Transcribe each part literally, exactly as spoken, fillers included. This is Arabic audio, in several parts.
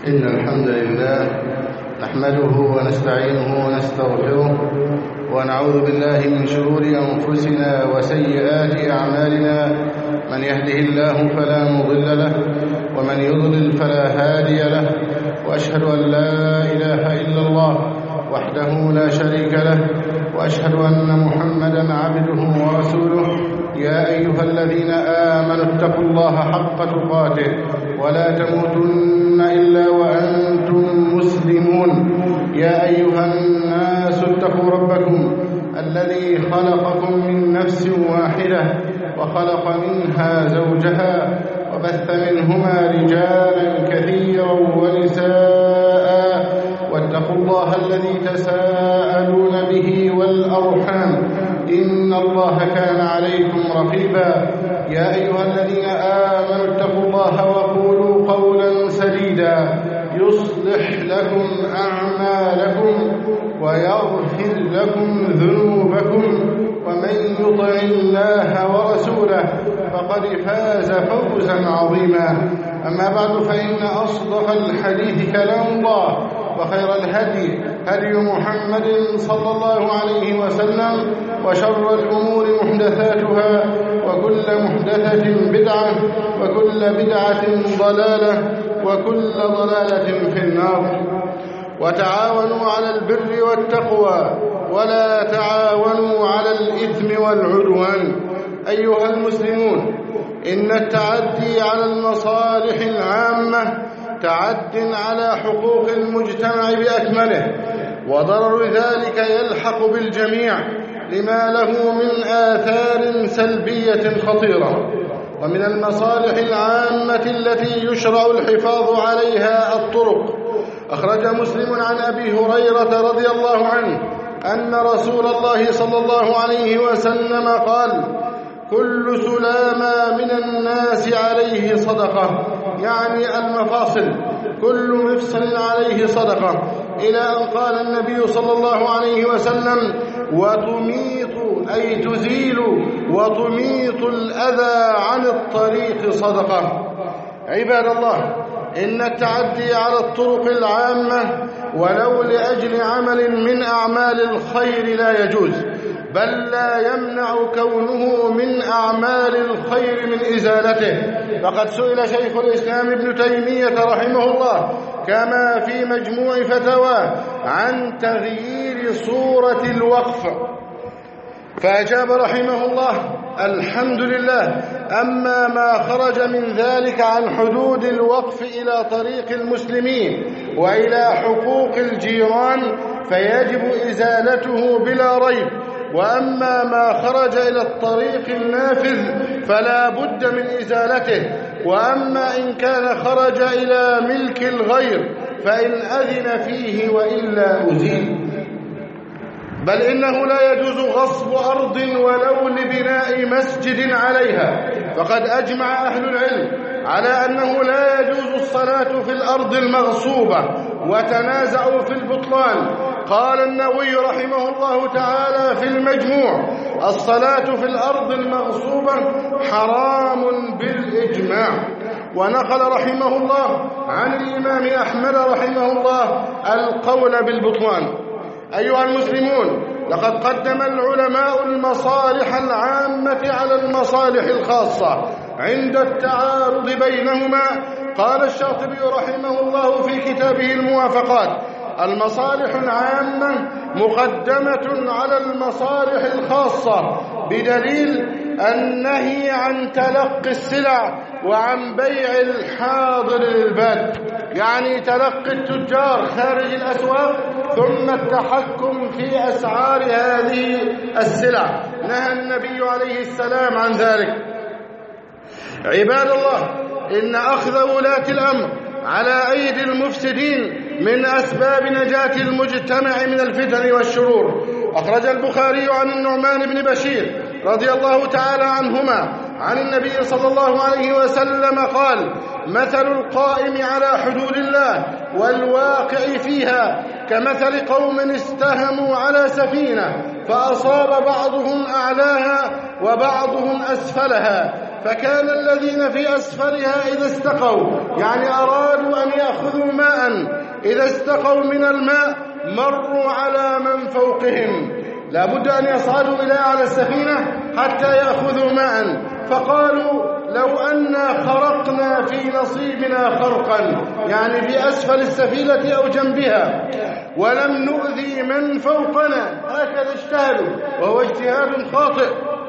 إن الحمد لله نحمده ونستعينه ونستغفره ونعوذ بالله من شرور أنفسنا وسيئات أعمالنا. من يهده الله فلا مضل له ومن يضلل فلا هادي له، وأشهد أن لا إله إلا الله وحده لا شريك له، وأشهد أن محمدا عبده ورسوله. يا أيها الذين آمنوا اتقوا الله حق تقاته ولا تموتن إلا وأنتم مسلمون. يا أيها الناس اتقوا ربكم الذي خلقكم من نفس واحدة وخلق منها زوجها وبث منهما رجالا كثيرا ونساء، واتقوا الله الذي تساءلون به والأرحام إن الله كان عليكم رقيبا. يا أيها الذين آمنوا اتقوا الله وقولوا قولا سديدا يصلح لكم أعمالكم ويغفر لكم ذنوبكم، ومن يطع الله ورسوله فقد فاز فوزا عظيما. أما بعد، فإن أصدق الحديث كلام الله، وخير الهدي هدي محمد صلى الله عليه وسلم، وشر الأمور محدثاتها، وكل محدثة بدعة، وكل بدعة ضلالة، وكل ضلالة في النار. وتعاونوا على البر والتقوى ولا تعاونوا على الإثم والعدوان. أيها المسلمون، إن التعدي على المصالح العامة تعد على حقوق المجتمع بأكمله، وضرر ذلك يلحق بالجميع لما له من آثار سلبية خطيرة. ومن المصالح العامة التي يشرع الحفاظ عليها الطرق. أخرج مسلم عن أبي هريرة رضي الله عنه أن رسول الله صلى الله عليه وسلم قال: كل سلامة من الناس عليه صدقة، يعني المفاصل، كل مفصل عليه صدقة، إلى أن قال النبي صلى الله عليه وسلم: وتميط أي تزيل وتميط الأذى عن الطريق صدقة. عباد الله، إن التعدي على الطرق العامة ولو لأجل عمل من أعمال الخير لا يجوز، بل لا يمنع كونه من أعمال الخير من إزالته. فقد سئل شيخ الإسلام ابن تيمية رحمه الله كما في مجموع فتاواه عن تغيير صورة الوقف، فأجاب رحمه الله: الحمد لله، أما ما خرج من ذلك عن حدود الوقف إلى طريق المسلمين وإلى حقوق الجيران فيجب إزالته بلا ريب، وأما ما خرج إلى الطريق النافذ فلا بد من إزالته، وأما إن كان خرج إلى ملك الغير فإن أذن فيه وإلا أزيل. بل إنه لا يجوز غصب أرض ولو لبناء مسجد عليها، فقد أجمع أهل العلم على أنه لا يجوز الصلاة في الأرض المغصوبة، وتنازعوا في البطلان. قال النووي رحمه الله تعالى في المجموع: الصلاة في الأرض المغصوبة حرام بالإجماع. ونقل رحمه الله عن الإمام أحمد رحمه الله القول بالبطلان. أيها المسلمون، لقد قدم العلماء المصالح العامة على المصالح الخاصة عند التعارض بينهما. قال الشاطبي رحمه الله في كتابه الموافقات: المصالح العامة مقدمة على المصالح الخاصة بدليل النهي عن تلقي السلع وعن بيع الحاضر للباد، يعني تلقي التجار خارج الأسواق ثم التحكم في أسعار هذه السلع، نهى النبي عليه السلام عن ذلك. عباد الله، إن أخذ ولاة الأمر على أيدي المفسدين من أسباب نجاة المجتمع من الفتن والشرور. أخرج البخاري عن النعمان بن بشير رضي الله تعالى عنهما عن النبي صلى الله عليه وسلم قال: مثل القائم على حدود الله والواقع فيها كمثل قوم استهموا على سفينة فأصاب بعضهم أعلاها وبعضهم أسفلها، فكان الذين في أسفلها إذا استقوا يعني أرادوا أن يأخذوا ماء ماء إذا استقوا من الماء مروا على من فوقهم، لا بد أن يصعدوا إلى أعلى السفينة حتى يأخذوا ماء. فقالوا لو أنا خرقنا في نصيبنا خرقا، يعني في أسفل السفينة أو جنبها، ولم نؤذي من فوقنا، هكذا اجتهدوا وهو اجتهاد خاطئ.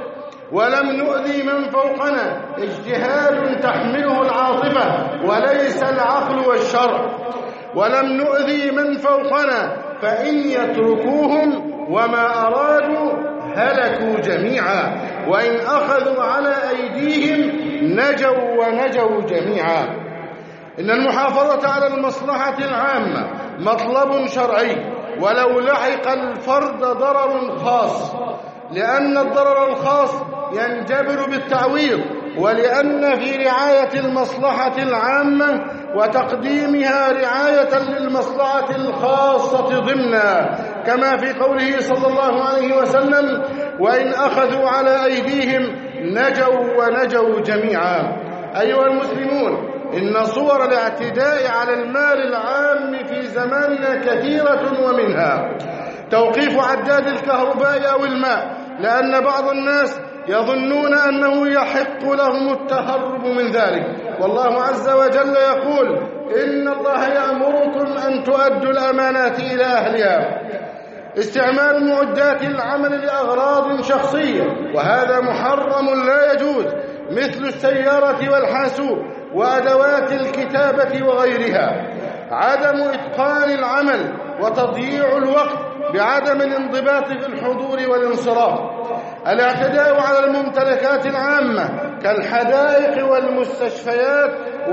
ولم نؤذي من فوقنا اجتهاد تحمله العاطفة وليس العقل والشرع. ولم نؤذي من فوقنا فإن يتركوهم وما أرادوا هلكوا جميعا، وإن أخذوا على أيديهم نجوا ونجوا جميعا. إن المحافظة على المصلحة العامة مطلب شرعي، ولو لحق الفرد ضرر خاص، لأن الضرر الخاص ينجبر بالتعويض، ولأن في رعاية المصلحة العامة وتقديمها رعاية للمصلحة الخاصة ضمنا، كما في قوله صلى الله عليه وسلم: وإن أخذوا على أيديهم نجوا ونجوا جميعا. أيها المسلمون، إن صور الاعتداء على المال العام في زماننا كثيرة، ومنها توقيف عداد الكهرباء أو الماء، لأن بعض الناس يظنون أنه يحق لهم التهرب من ذلك، والله عز وجل يقول: إن الله يأمركم أن تؤدوا الأمانات إلى أهلها. استعمال معدات العمل لأغراض شخصية، وهذا محرم لا يجوز، مثل السيارة والحاسوب وأدوات الكتابة وغيرها. عدم إتقان العمل وتضييع الوقت بعدم الانضباط في الحضور والانصراف. الاعتداء على الممتلكات العامة كالحدائق والمستشفيات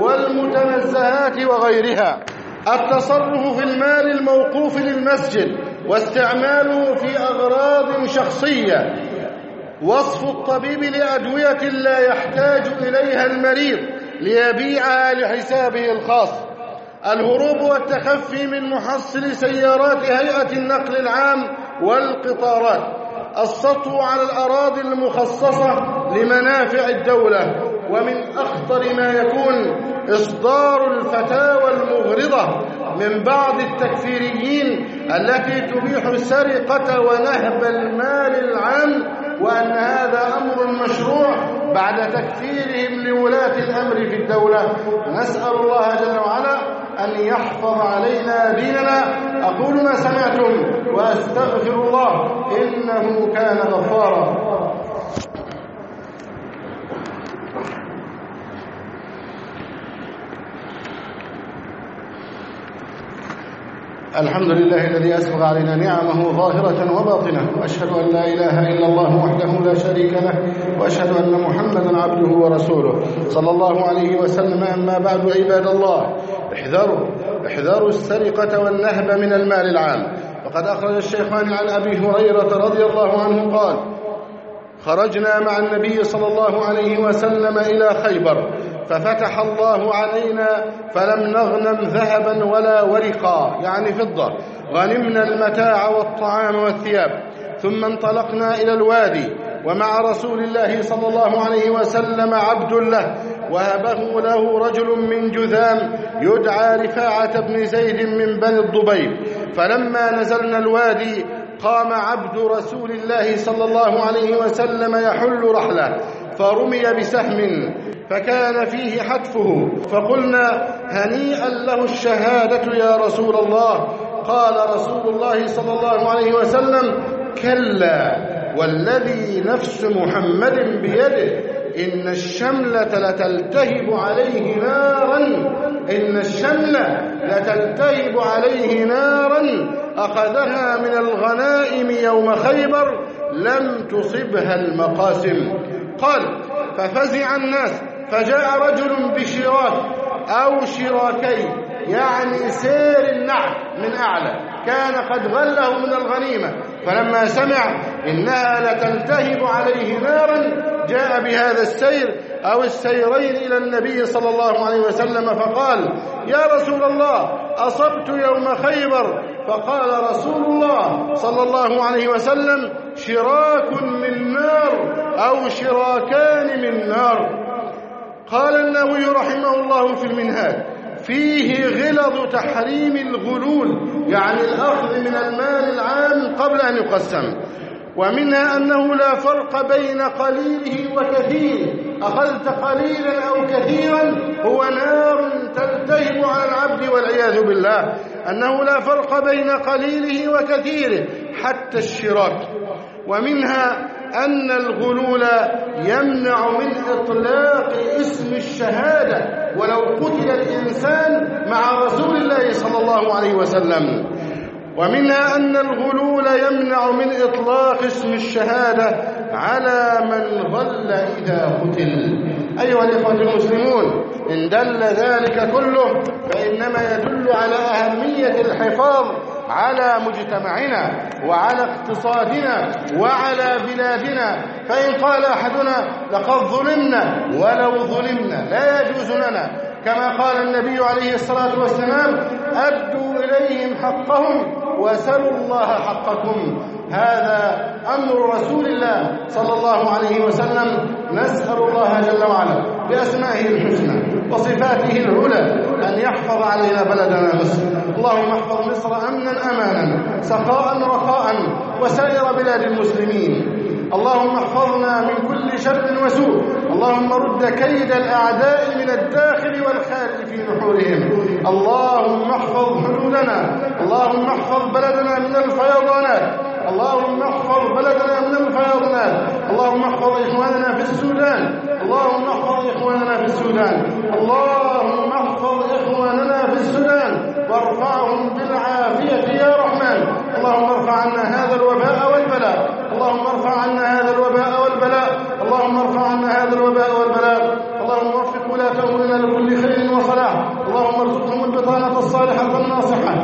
والمتنزهات وغيرها. التصرف في المال الموقوف للمسجد واستعماله في أغراض شخصية. وصف الطبيب لأدوية لا يحتاج إليها المريض ليبيعها لحسابه الخاص. الهروب والتخفي من محصل سيارات هيئة النقل العام والقطارات. السطو على الأراضي المخصصة لمنافع الدولة. ومن أخطر ما يكون إصدار الفتاوى المغرضة من بعض التكفيريين التي تبيح السرقة ونهب المال العام، وأن هذا أمر مشروع بعد تكفيرهم لولاة الأمر في الدولة. نسأل الله جل وعلا أن يحفظ علينا ديننا. أقول ما سمعتم وأستغفر الله إنه كان غفارا. الحمد لله الذي أسبغ علينا نعمه ظاهرة وباطنة، وأشهد أن لا إله إلا الله وحده لا شريك له، وأشهد أن محمدا عبده ورسوله صلى الله عليه وسلم. أما بعد، عباد الله، احذروا احذروا السرقة والنهب من المال العام. وقد أخرج الشيخان عن أبي هريرة رضي الله عنه قال: خرجنا مع النبي صلى الله عليه وسلم إلى خيبر، ففتح الله علينا فلم نغنم ذهبا ولا ورقا، يعني فضة، غنمنا المتاع والطعام والثياب. ثم انطلقنا إلى الوادي، ومع رسول الله صلى الله عليه وسلم عبد له، وهبه له رجل من جذام يدعى رفاعة بن زيد من بني الضبيب. فلما نزلنا الوادي قام عبد رسول الله صلى الله عليه وسلم يحل رحله، فرمي بسهم فكان فيه حتفه، فقلنا: هنيئا له الشهادة يا رسول الله. قال رسول الله صلى الله عليه وسلم: كلا، والذي نفس محمد بيده إن الشملة لتلتهب عليه نارا إن الشملة لتلتهب عليه نارا أخذها من الغنائم يوم خيبر لم تصبها المقاسم. قال: ففزع الناس، فجاء رجل بشراك أو شراكين، يعني سير النعل من أعلى، كان قد غله من الغنيمة، فلما سمع إنها لتلتهب عليه نارا جاء بهذا السير أو السيرين إلى النبي صلى الله عليه وسلم، فقال: يا رسول الله، أصبت يوم خيبر. فقال رسول الله صلى الله عليه وسلم: شراك من نار أو شراكان من نار. قال النووي رحمه الله في المنهاج: فيه غلظ تحريم الغلول، يعني الأخذ من المال العام قبل أن يقسم. ومنها أنه لا فرق بين قليله وكثيره، أخذت قليلا أو كثيرا هو نار تلتهب على العبد والعياذ بالله، أنه لا فرق بين قليله وكثيره حتى الشراك. ومنها أن الغلول يمنع من إطلاق اسم الشهادة ولو قتل الإنسان مع رسول الله صلى الله عليه وسلم. ومنها أن الغلول يمنع من إطلاق اسم الشهادة على من غل إذا قتل. أيها الإخوة المسلمون، إن دل ذلك كله فإنما يدل على أهمية الحفاظ على مجتمعنا وعلى اقتصادنا وعلى بلادنا. فإن قال أحدنا لقد ظلمنا، ولو ظلمنا لا يجوز لنا، كما قال النبي عليه الصلاة والسلام: أدوا إليهم حقهم وسلوا الله حقكم. هذا أمر رسول الله صلى الله عليه وسلم. نسأل الله جل وعلا بأسمائه الحسنى وصفاته العلى أن يحفظ علينا بلدنا مصر. اللهم احفظ مصر أمنا أمانا، سخاء رخاء، وسائر بلاد المسلمين. اللهم احفظنا من كل شر وسوء. اللهم رد كيد الأعداء من الداخل والخارج في نحورهم. اللهم احفظ حدودنا، اللهم احفظ بلدنا من الفيضانات، اللهم احفظ بلدنا من الفيضانات، اللهم احفظ إخواننا في السودان، اللهم احفظ إخواننا في السودان، اللهم احفظ إخواننا في السودان وارفعهم بالعافية يا رحمن. اللهم ارفع عنا هذا الوباء والبلاء، اللهم ارفع عنا هذا الوباء والبلاء، اللهم ارفع عنا هذا الوباء والبلاء. اللهم وفق ولاة أمورنا لكل خير وصلاح، اللهم ارزقهم البطانة الصالحة الناصحة،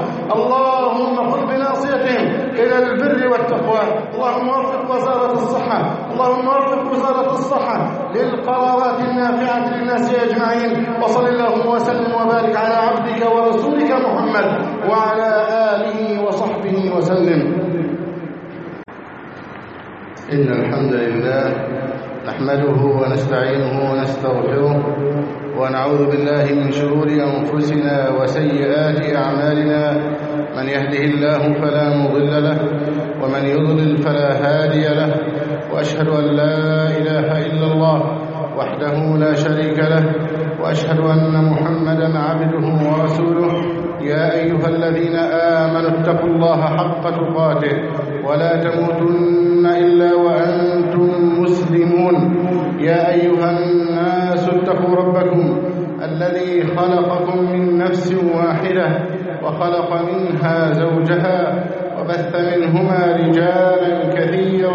اللهم خذ بناصيتهم إلى البر والتقوى. اللهم وفق وزارة الصحة، اللهم وفق وزارة الصحة للقرارات النافعة للناس أجمعين. وصل اللهم وسلم وبارك على عبدك ورسولك محمد وعلى آله وصحبه وسلم. إن الحمد لله نحمده ونستعينه ونستغفره ونعوذ بالله من شرور أنفسنا وسيئات أعمالنا. من يهده الله فلا مضل له ومن يضلل فلا هادي له، وأشهد أن لا إله إلا الله وحده لا شريك له، وأشهد أن محمدا عبده ورسوله. يا أيها الذين آمنوا اتقوا الله حق تقاته ولا تموتن إلا وأنتم مسلمون. يا أيها الناس اتقوا ربكم الذي خلقكم من نفس واحدة وخلق منها زوجها وبث منهما رجالا كثيرا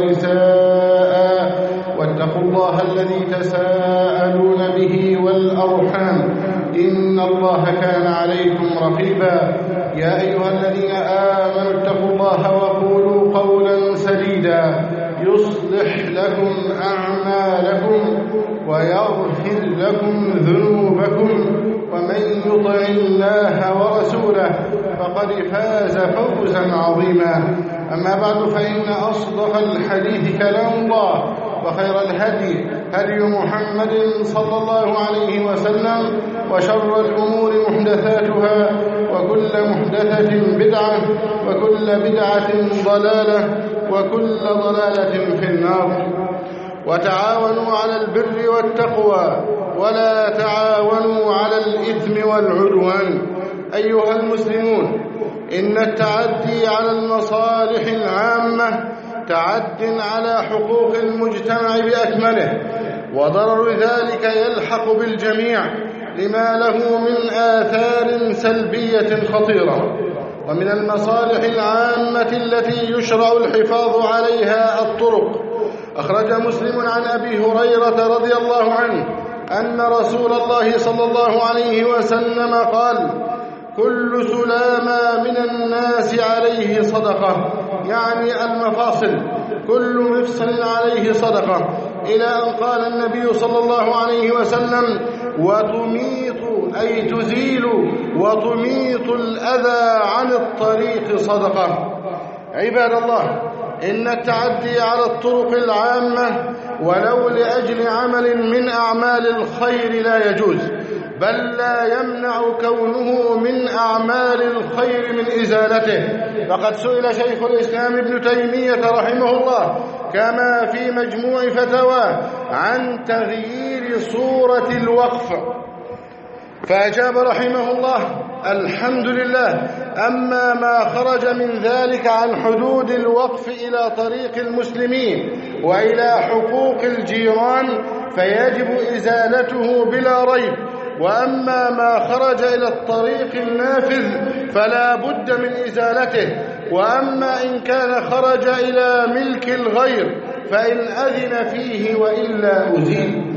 ونساء، واتقوا الله الذي تساءلون به والأرحام إن الله كان عليكم رقيبا. يا أيها الذين آمنوا اتقوا الله وقولوا قولا سديدا يصلح لكم أعمالكم ويغفر لكم ذنوبكم، ومن يطع الله ورسوله فقد فاز فوزا عظيما. أما بعد، فإن أصدق الحديث كلام الله، وخير الهدي هدي محمد صلى الله عليه وسلم، وشر الأمور محدثاتها، وكل محدثة بدعة، وكل بدعة ضلالة، وكل ضلالة في النار. وتعاونوا على البر والتقوى ولا تعاونوا على الإثم والعدوان. أيها المسلمون، إن التعدي على المصالح العامة تعد على حقوق المجتمع بأكمله، وضرر ذلك يلحق بالجميع لما له من آثار سلبية خطيرة. ومن المصالح العامة التي يشرع الحفاظ عليها الطرق. أخرج مسلم عن أبي هريرة رضي الله عنه أن رسول الله صلى الله عليه وسلم قال: كل سلامة من الناس عليه صدقة، يعني المفاصل، كل مفصل عليه صدقة، إلى أن قال النبي صلى الله عليه وسلم: وتميط أي تزيل وتميط الأذى عن الطريق صدقة. عباد الله، إن التعدي على الطرق العامة ولو لأجل عمل من أعمال الخير لا يجوز، بل لا يمنع كونه من أعمال الخير من إزالته. فقد سئل شيخ الإسلام ابن تيمية رحمه الله كما في مجموع فتاواه عن تغيير صورة الوقف، فأجاب رحمه الله: الحمد لله، أما ما خرج من ذلك عن حدود الوقف إلى طريق المسلمين وإلى حقوق الجيران فيجب إزالته بلا ريب، وأما ما خرج إلى الطريق النافذ فلا بد من إزالته، وأما إن كان خرج إلى ملك الغير فإن أذن فيه وإلا أزيل.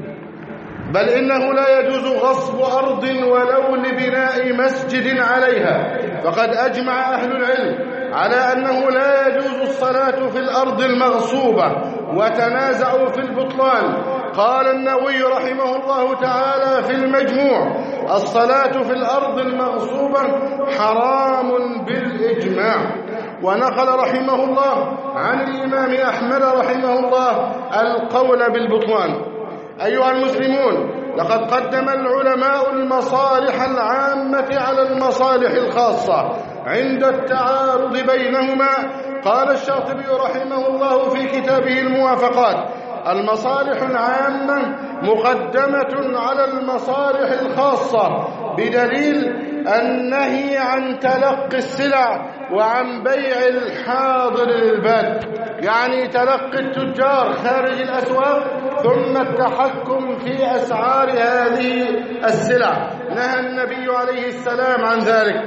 بل إنه لا يجوز غصب أرض ولو لبناء مسجد عليها، فقد أجمع أهل العلم على أنه لا يجوز الصلاة في الأرض المغصوبة، وتنازعوا في البطلان. قال النووي رحمه الله تعالى في المجموع: الصلاة في الأرض المغصوبة حرام بالإجماع. ونقل رحمه الله عن الإمام أحمد رحمه الله القول بالبطلان. أيها المسلمون، لقد قدم العلماء المصالح العامة على المصالح الخاصة عند التعارض بينهما. قال الشاطبي رحمه الله في كتابه الموافقات: المصالح العامة مقدمة على المصالح الخاصة بدليل النهي عن تلقي السلع وعن بيع الحاضر للباد، يعني تلقي التجار خارج الأسواق ثم التحكم في أسعار هذه السلع، نهى النبي عليه السلام عن ذلك.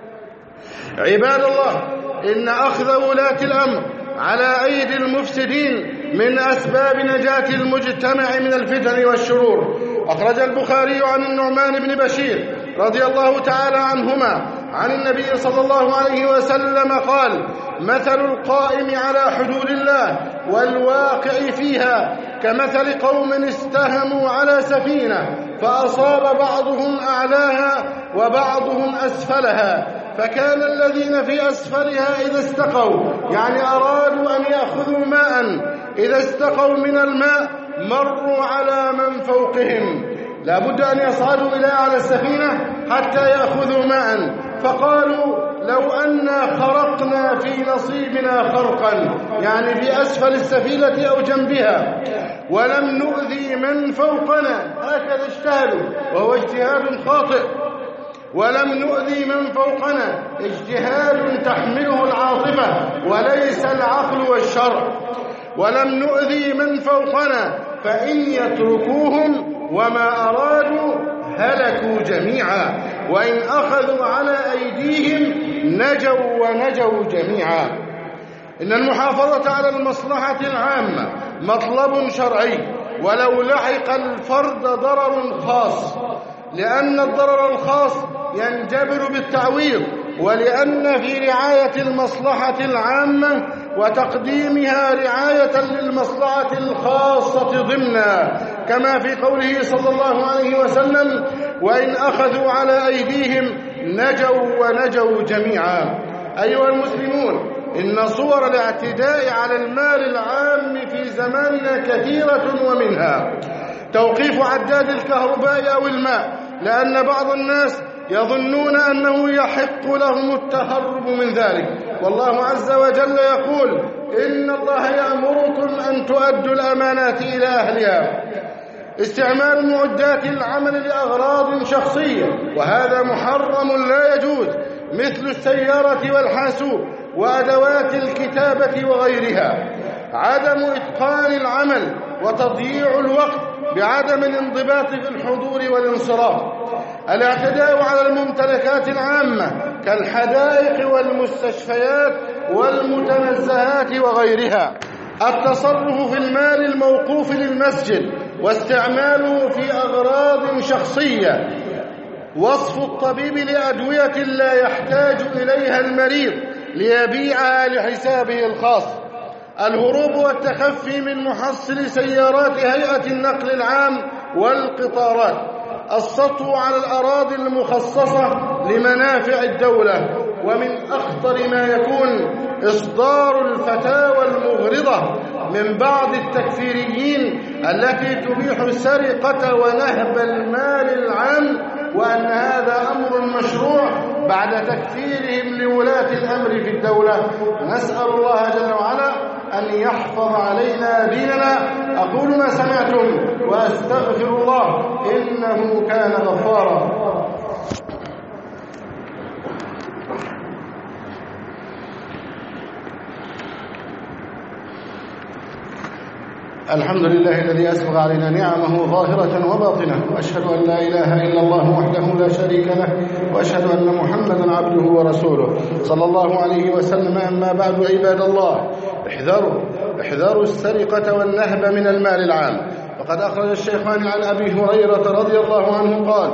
عباد الله، إن أخذ ولاة الأمر على أيدي المفسدين من أسباب نجاة المجتمع من الفتن والشرور. أخرج البخاري عن النعمان بن بشير رضي الله تعالى عنهما عن النبي صلى الله عليه وسلم قال: مثل القائم على حدود الله والواقع فيها كمثل قوم استهموا على سفينة فأصاب بعضهم أعلاها وبعضهم أسفلها، فكان الذين في أسفلها إذا استقوا، يعني أرادوا أن يأخذوا ماء، إذا استقوا من الماء مروا على من فوقهم، لا بد أن يصعدوا إلى على السفينة حتى يأخذوا ماء، فقالوا: لو أننا خرقنا في نصيبنا خرقا، يعني في أسفل السفينة أو جنبها، ولم نؤذي من فوقنا، هكذا اجتهدوا، وهو اجتهاد خاطئ. ولم نؤذي من فوقنا اجتهاد تحمله العاطفة وليس العقل والشرع. ولم نؤذي من فوقنا فإن يتركوهم وما أرادوا هلكوا جميعا، وإن أخذوا على أيديهم نجوا ونجوا جميعا. إن المحافظة على المصلحة العامة مطلب شرعي، ولو لحق الفرد ضرر خاص، لأن الضرر الخاص ينجبر بالتعويض، ولأن في رعاية المصلحة العامة وتقديمها رعاية للمصلحة الخاصة ضمنا، كما في قوله صلى الله عليه وسلم: وإن أخذوا على أيديهم نجوا ونجوا جميعا. أيها المسلمون، إن صور الاعتداء على المال العام في زماننا كثيرة، ومنها توقيف عداد الكهرباء أو الماء، لأن بعض الناس يظنون أنه يحق لهم التهرب من ذلك، والله عز وجل يقول: إن الله يأمركم أن تؤدوا الأمانات إلى أهلها. استعمال معدات العمل لأغراض شخصية، وهذا محرم لا يجوز، مثل السيارة والحاسوب وأدوات الكتابة وغيرها. عدم إتقان العمل وتضييع الوقت بعدم الانضباط في الحضور والانصراف. الاعتداء على الممتلكات العامة كالحدائق والمستشفيات والمتنزهات وغيرها. التصرف في المال الموقوف للمسجد واستعماله في أغراض شخصية. وصف الطبيب لأدوية لا يحتاج إليها المريض ليبيعها لحسابه الخاص. الهروب والتخفي من محصل سيارات هيئة النقل العام والقطارات. السطو على الأراضي المخصصة لمنافع الدولة. ومن أخطر ما يكون إصدار الفتاوى المغرضة من بعض التكفيريين التي تبيح السرقة ونهب المال العام، وأن هذا أمر مشروع بعد تكفيرهم لولاة الأمر في الدولة. نسأل الله جل وعلا أن يحفظ علينا ديننا. أقول ما سمعتم وأستغفر الله إنه كان غفارا. الحمد لله الذي أسبغ علينا نعمه ظاهرة وباطنة، وأشهد أن لا إله إلا الله وحده لا شريك له، وأشهد أن محمدا عبده ورسوله صلى الله عليه وسلم. أما بعد، عباد الله، احذروا احذروا السرقة والنهب من المال العام. وقد أخرج الشيخان عن أبي هريرة رضي الله عنه قال: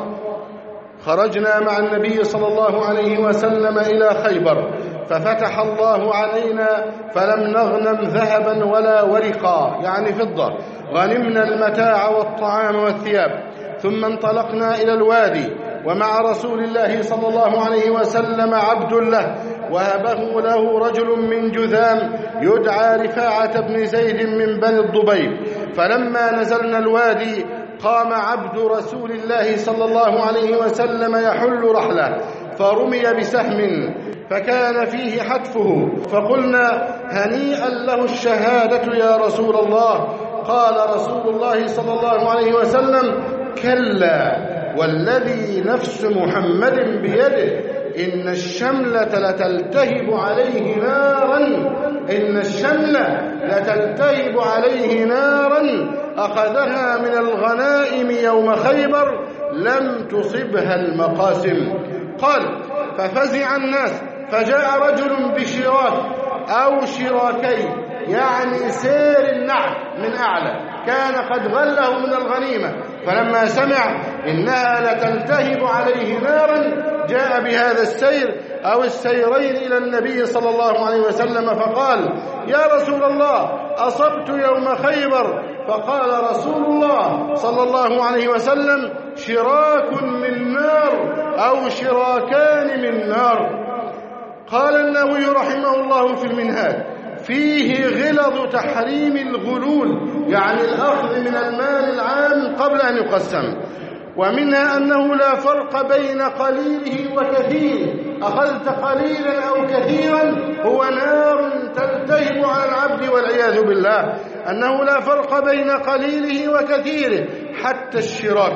خرجنا مع النبي صلى الله عليه وسلم إلى خيبر، ففتح الله علينا فلم نغنم ذهبا ولا ورقا، يعني فضة، غنمنا المتاع والطعام والثياب. ثم انطلقنا إلى الوادي، ومع رسول الله صلى الله عليه وسلم عبد له، وهبه له رجل من جذام يدعى رفاعة بن زيد من بني الضبيب. فلما نزلنا الوادي قام عبد رسول الله صلى الله عليه وسلم يحل رحله، فرمي بسهم فكان فيه حتفه، فقلنا: هنيئا له الشهادة يا رسول الله. قال رسول الله صلى الله عليه وسلم: كلا، والذي نفس محمد بيده، إن الشملة لتلتهب عليه نارا إن الشملة لتلتهب عليه نارا أخذها من الغنائم يوم خيبر لم تصبها المقاسم. قال: ففزع الناس، فجاء رجل بشراك أو شراكين، يعني سير النعل من أعلى، كان قد غله من الغنيمة، فلما سمع إنها لتلتهب عليه نارا جاء بهذا السير أو السيرين إلى النبي صلى الله عليه وسلم، فقال: يا رسول الله، أصبت يوم خيبر. فقال رسول الله صلى الله عليه وسلم: شراك من نار أو شراكان من نار. قال النووي رحمه الله في المنهاج: فيه غلظ تحريم الغلول، يعني الأخذ من المال العام قبل أن يقسم. ومنها أنه لا فرق بين قليله وكثيره، أخذت قليلا أو كثيرا هو نار تلتهب على العبد والعياذ بالله. أنه لا فرق بين قليله وكثيره حتى الشراك.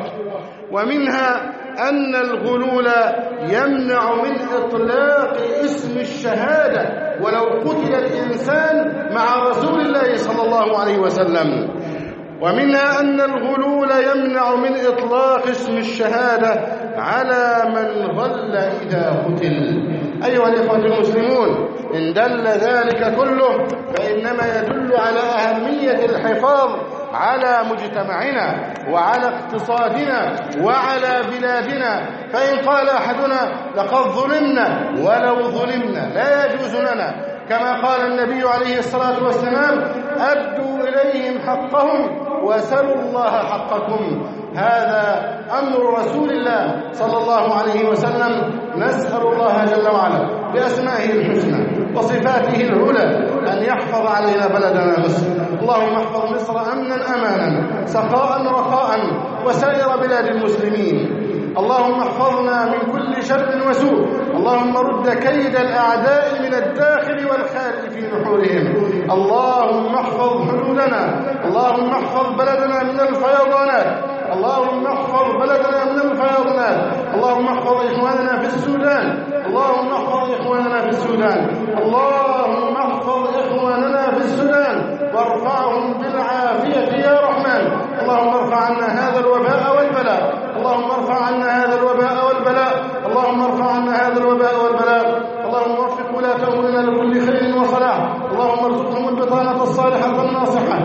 ومنها أن الغلول يمنع من إطلاق اسم الشهادة ولو قتل الإنسان مع رسول الله صلى الله عليه وسلم. ومنها أن الغلول يمنع من إطلاق اسم الشهادة على من غل إذا قتل. أيها الإخوة المسلمون، إن دل ذلك كله فإنما يدل على أهمية الحفاظ على مجتمعنا وعلى اقتصادنا وعلى بلادنا. فإن قال أحدنا: لقد ظلمنا، ولو ظلمنا لا يجوز لنا، كما قال النبي عليه الصلاة والسلام: أدوا إليهم حقهم وسلوا الله حقكم. هذا أمر رسول الله صلى الله عليه وسلم. نسأل الله جل وعلا بأسمائه الحسنى وصفاته العلى أن يحفظ علينا بلدنا مصر. اللهم احفظ مصر أمنا أمانا، سخاء رخاء، وسائر بلاد المسلمين. اللهم احفظنا من كل شر وسوء. اللهم رد كيد الأعداء من الداخل والخارج في نحورهم. اللهم احفظ حدودنا، اللهم احفظ بلدنا من الفيضانات، اللهم احفظ بلدنا من الفيضانات. اللهم احفظ إخواننا في السودان، اللهم احفظ إخواننا في السودان، اللهم احفظ إخواننا في السودان وارفعهم بالعافية يا رحمن. اللهم ارفع عنا هذا الوباء والبلاء، اللهم ارفع عنا هذا الوباء والبلاء، اللهم ارفع عنا هذا الوباء والبلاء. اللهم وفق ولاة أمورنا لكل خير وصلاح، اللهم ارزقهم البطانة الصالحة الناصحة،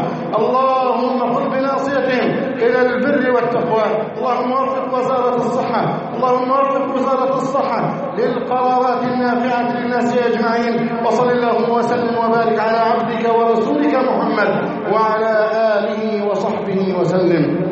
اللهم خذ بناصيتهم إلى البر والتقوى. اللهم وفق وزارة الصحة، اللهم وفق وزارة الصحة للقرارات النافعة للناس أجمعين. وصل اللهم وسلم وبارك على عبدك ورسولك محمد وعلى آله وصحبه وسلم.